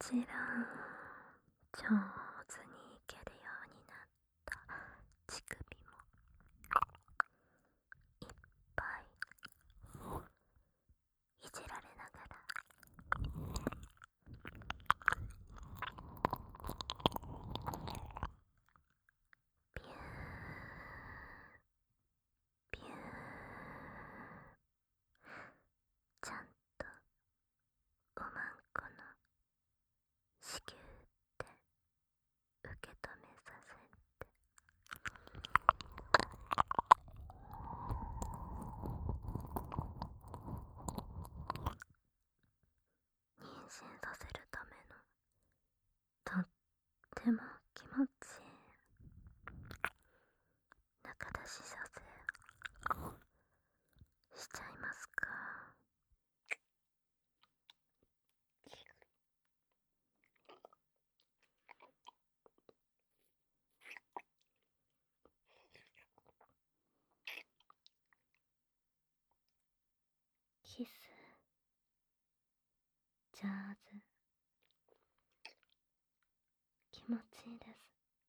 しら上手にいけるようになった乳首もいっぱいいじられながらピューピューちゃんとおまんこの子宮って受け止めさせて妊娠させるためのとっても気持ちいい中出しさせしちゃいますか。キス上手気持ちいいです。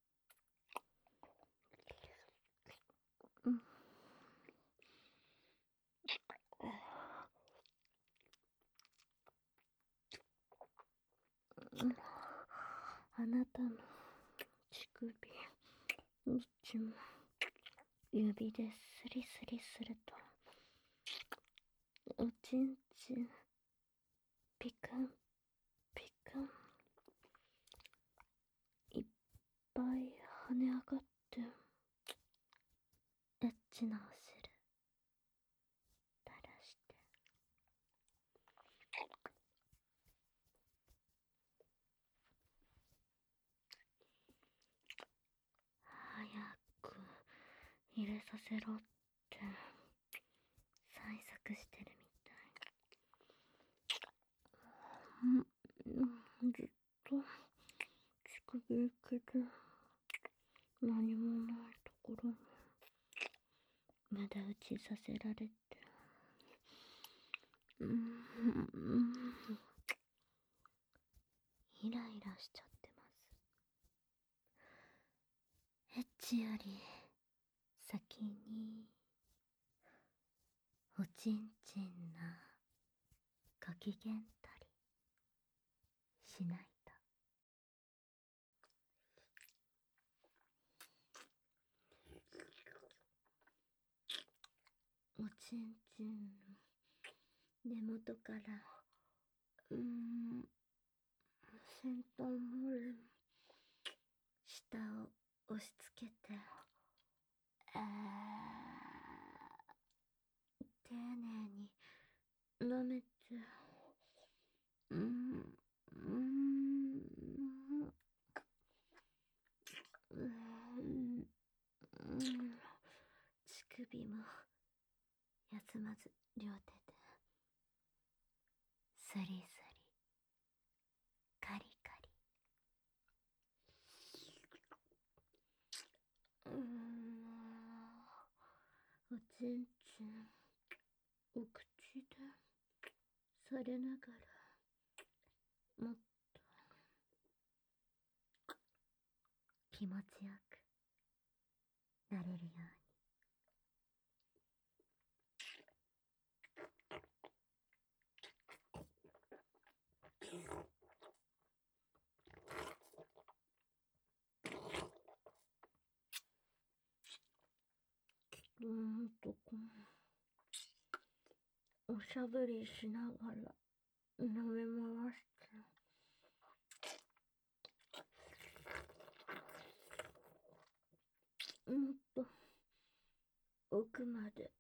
あなたの乳首どっちも指でスリスリするとおちんちんピクンピクンいっぱい跳ね上がってエッチなお汁垂らして早く入れさせろって催促してるみたい。ずっと乳首受けて何もないところに無駄打ちさせられてイライラしちゃってます。エッチより先におちんちんなご機嫌取りしないと。おちんちんの根元から先端まで下を押し付けて丁寧に舐めて乳首も休まず両手でスリスリカリカリおちんちんお口でされながらもっと気持ちよくなれるようにおしゃべりしながら舐め回してもっと奥まで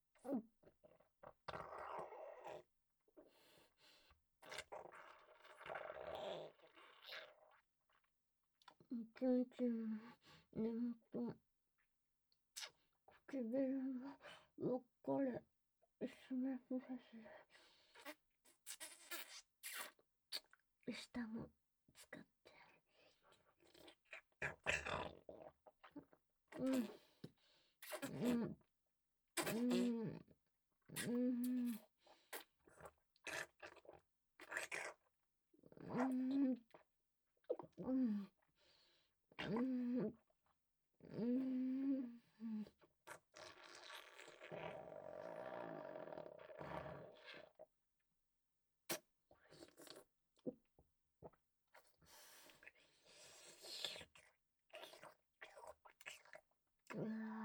おちんちんの根元唇のろっかれスメスメス下も使ってん、うん、うん。うわ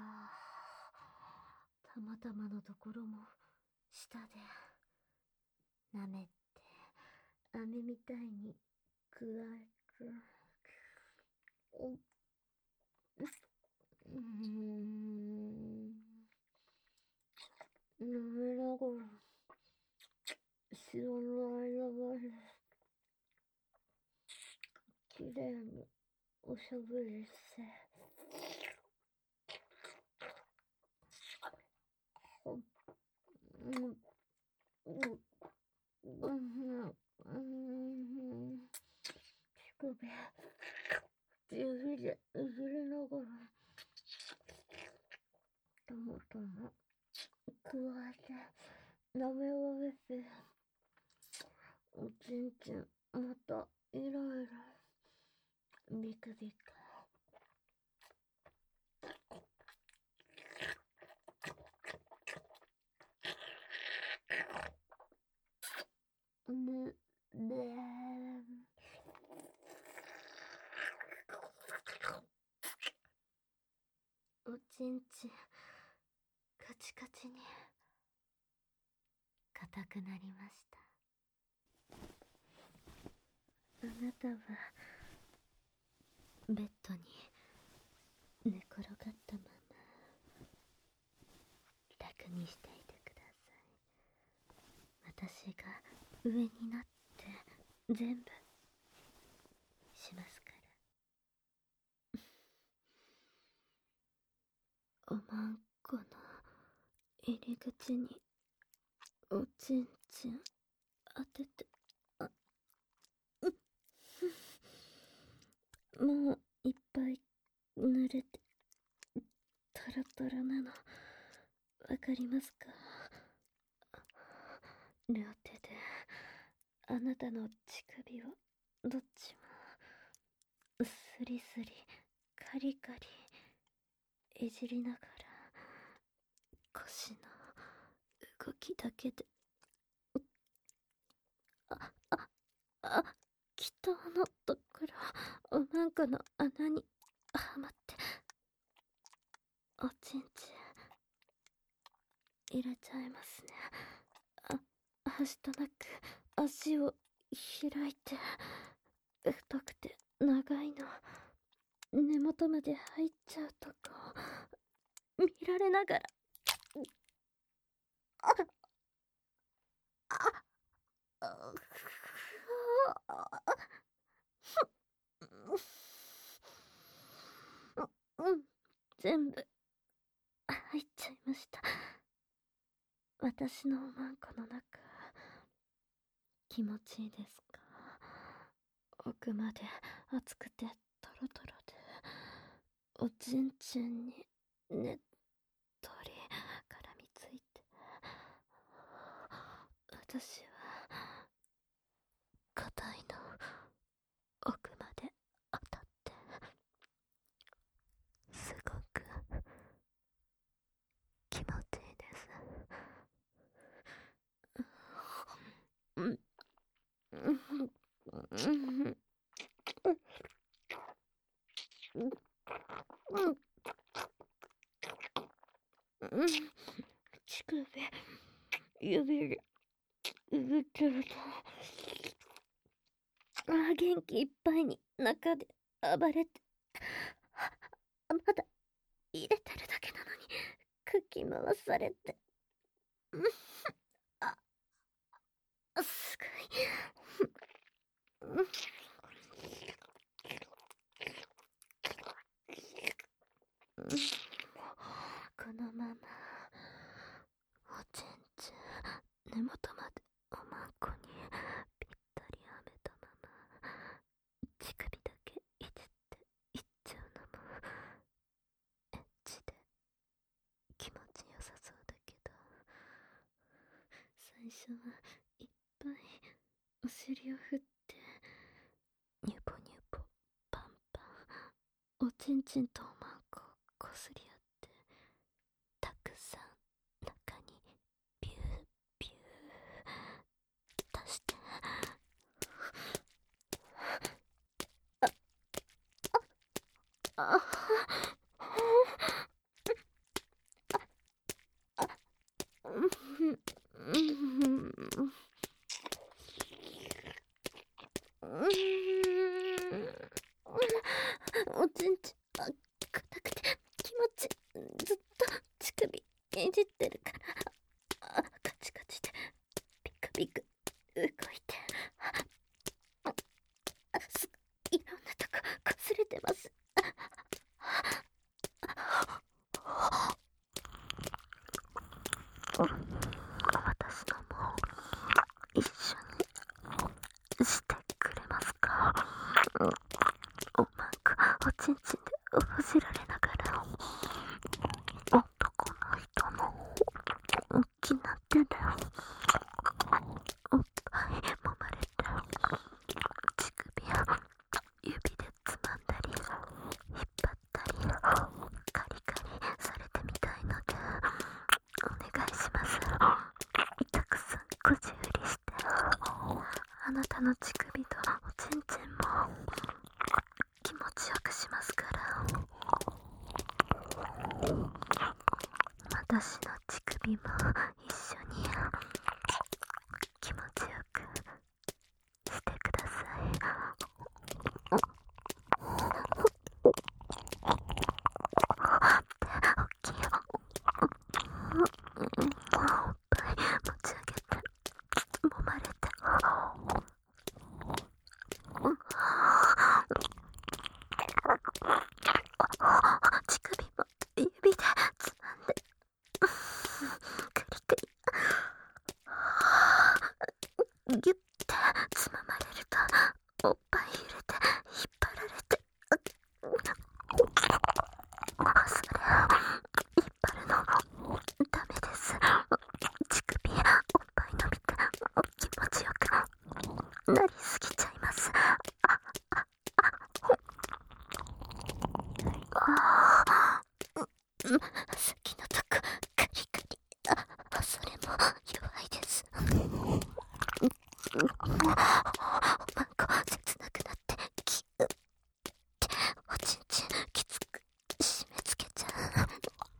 ぁ、たまたまのところも舌で舐めて飴みたいに加えて、うん、舐めながら知らない間まで綺麗におしゃぶりして、うん、うん、うん、うん、乳首指でいじりながらともとも加えて舐めわめて、おちんちんまたいろいろビクビク、ぬでおちんちんカチカチに硬くなりました。あなたはベッドに寝転がったまま楽にしていてください。私が上になって全部しますから。おまんこの入り口におちんちん当てて、あ、もういっぱい濡れてトロトロなのわかりますか？両手であなたの乳首をどっちもスリスリカリカリいじりながら、腰の動きだけで、あ、あ、あ、祈祷のところおまんこの穴にはまっておちんちん入れちゃいますね。はしたなく足を開いて、太くて長いの根元まで入っちゃうとこ見られながら、あ、あ、あ、うん、全部入っちゃいました。私のおまんこの中、気持ちいいですか？奥まで熱くてトロトロで、おちんちんにねっとり絡みついて、私は硬いの奥まで当たって、すごく気持ちいいです。うん、うん、うん、うん、うん、乳首指でいじってると、元気いっぱいに中で暴れて、まだ入れてるだけなのにかき回されて、あ、すごい、このままおちんちん根元までおまんこにぴったりはめたまま乳首だけいじっていっちゃうのもエッチで気持ちよさそうだけど、最初はいっぱいお尻を振ってニュポニュポおちんちんとおまんここすり合ってたくさん中にビュービュー出して、あおちんちん硬くて気持ちずっと乳首いじってるからカチカチでピクピク動いていろんなとここすれてます。私のも一緒にしてくれますか？おまんこおちんちんでほじられながら男の人の大きな手でおっぱい揉まれて乳首や指でつまんだり引っ張ったりカリカリされてみたいのでお願いします。たくさんこじ売りしてあなたの乳首とおちんちんも気持ちよくしますから。私の乳首も一緒に気持ちよくしてください。大きいよ。おっぱい持ち上げて揉まれて乳首も指でつまんでクリクリギュッてつままれるとおっぱい揺れて引っ張られてそれ引っ張るのダメです。乳首おっぱい伸びて気持ちよくなりすぎちゃいます。先のとこカリカリそれも弱いです。おまんこ切なくなってキュッておちんちんきつく締め付けちゃう。なん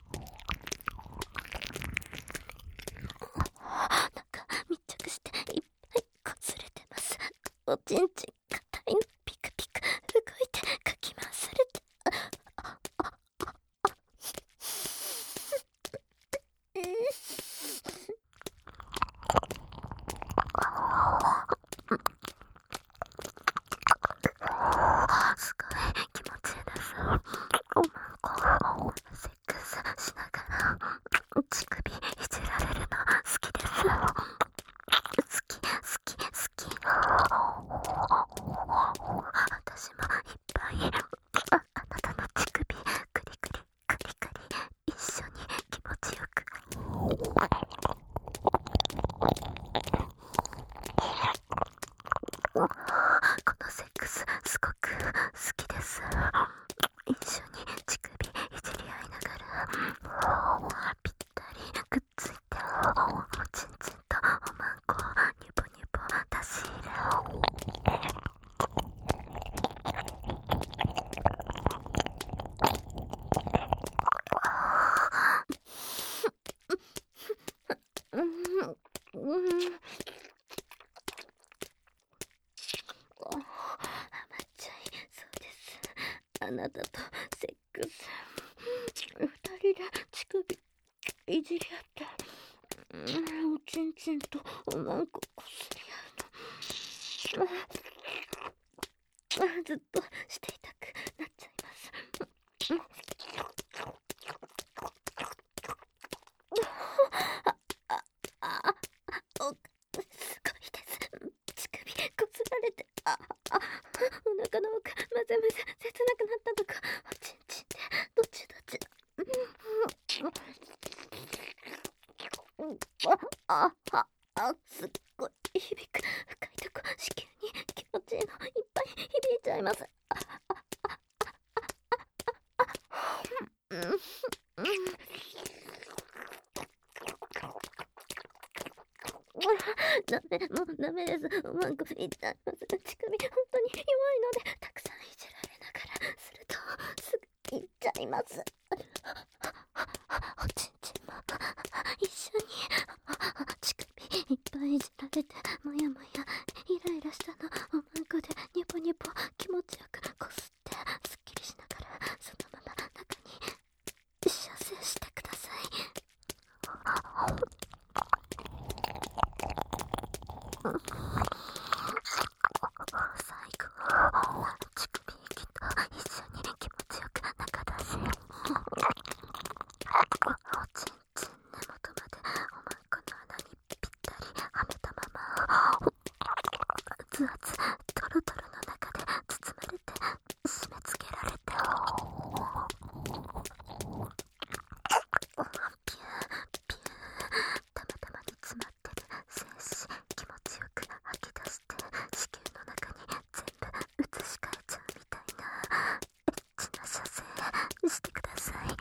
か密着していっぱいこすれてます。おちんちん硬いのピクピク動いてかき回されてすごい気持ちいいです。おまんこセックスしながら乳首いじられるの好きです。好き好き好き。私もいっぱいあなたの乳首クリクリカリカリ一緒に気持ちよくこのセックスすごく好きです。一緒に乳首いじり合いながらぴったりくっついておちんちんとおまんこニュボニュボ出し入れハマっちゃいそうです。あなたとセックス二人で乳首いじり合っておちんちんとおまんここすり合うのずっとしていたくなっちゃいます。すごいです。乳首こすられてお腹の奥まぜまぜ切なくなったとこおちんちんでどちどちすっごい響く深いとこ子宮に気持ちいいのいっぱい響いちゃいます。 んこ痛います。乳首本当に弱いので、たくさんいじられながらするとすぐいっちゃいます。おちんちんも一緒に乳首いっぱいいじられて、もやもやイライラしたのおまんこでニョポニョポ気持ちよくこすってすっきりしながら、そのまま中に射精してください。最後、乳首息と一緒に気持ちよく中出し。おちんちん根元までおまんこの穴にぴったりはめたまま、熱々トロトロの中で包まれて締め付けられて、ピューピュー、たまたまに詰まってる精子気持ちよく吐き出して、子宮の中に全部移し替えちゃうみたいなエッチな射精してください。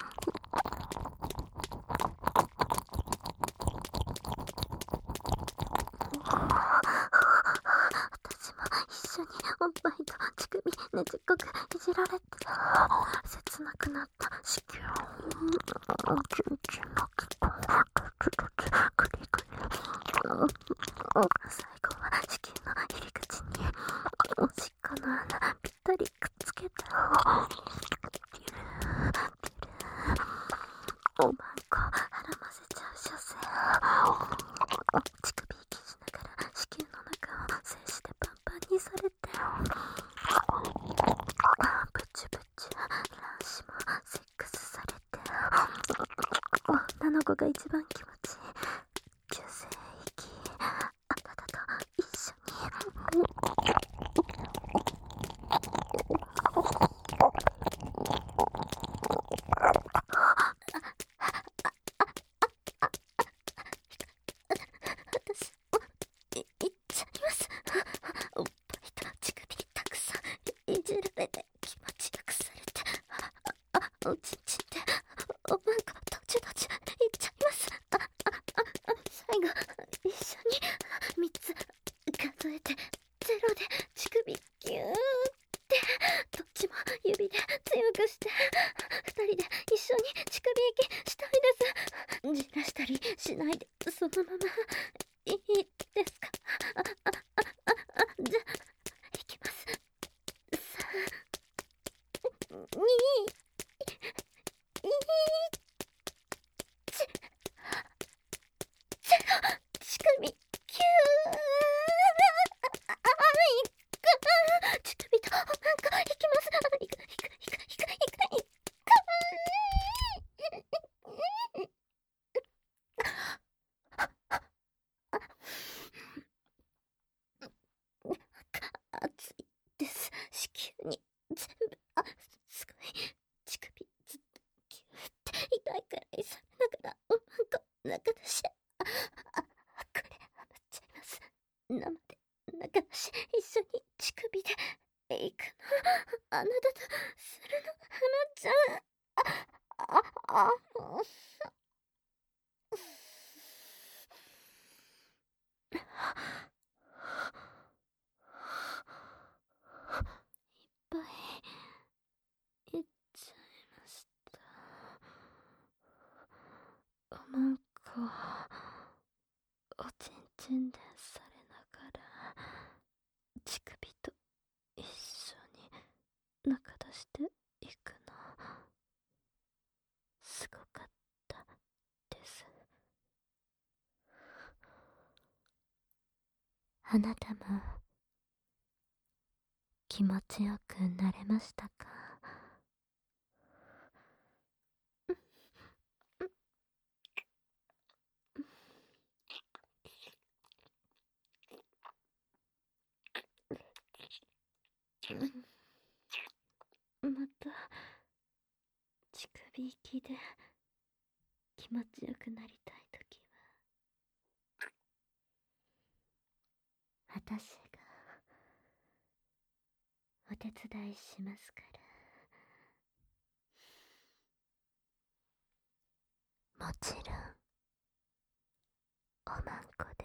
私も一緒におっぱいと乳首ねちっこくいじられて、切なくなった子宮おちんちんのきこグリグリ、最後は子宮の入り口におしっこの穴ぴったりくっつけて、ピュルピュル、おまんこ絡ませちゃう射精。乳首息しながら子宮の中を精子でパンパンにされて、ブチュブチュ卵子もセックスされて、女の子が一番気持ちいい急性息あなたと一緒に。私もいっちゃいます。おっぱいと乳首たくさんいじられて気持ちよくされて、おちんちんでおまんこどちゅどちゅいっちゃいます。最後一緒に3つ数えてゼロで乳首ギューってどっちも指で強くして2人で一緒に乳首息したいです。じらしたりしないでそのままいいですか？じゃあいきます。3、2、1、ゼロ、乳首キュー、乳首とおまんこいきます。いく。熱いです。子宮に全部すごい乳首ずっとキューって痛いくらいされながらおまんこ中出し、これハマっちゃいます。生で中出し一緒に乳首でいくのあなたとするのハマちゃん。いっぱいいっちゃいました。おまんこおちんちんでされながら乳首と一緒に中出していくのすごかったです。あなたも気持ちよくなれましたか？また乳首息で気持ちよくなりたいときは私がお手伝いしますから。もちろんおまんこで